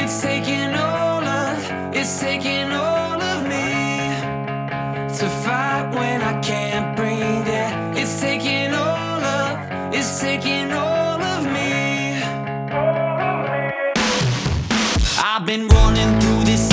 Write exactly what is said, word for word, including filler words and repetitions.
It's taking all of, it's taking all of me to fight when I can't breathe. Yeah, it's taking all of, it's taking all of me. I've been running through this